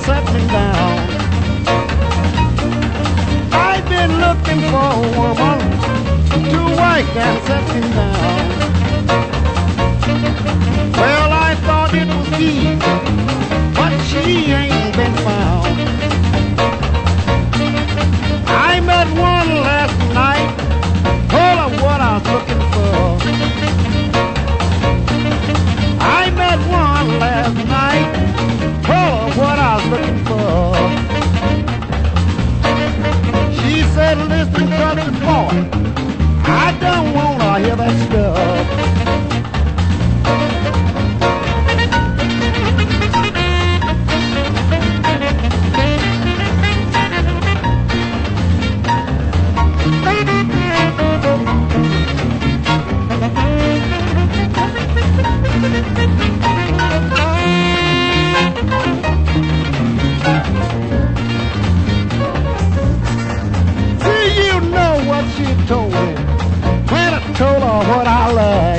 settling down. I've been looking for a woman to work and settle down. Well, I thought it was easy, but she ain't been found. I met one last night, told her what I was looking for. I met one last night, told her what I was looking for. She said, listen, country boy, I don't wanna hear that stuff. See, you know what she told me when I told her what I love.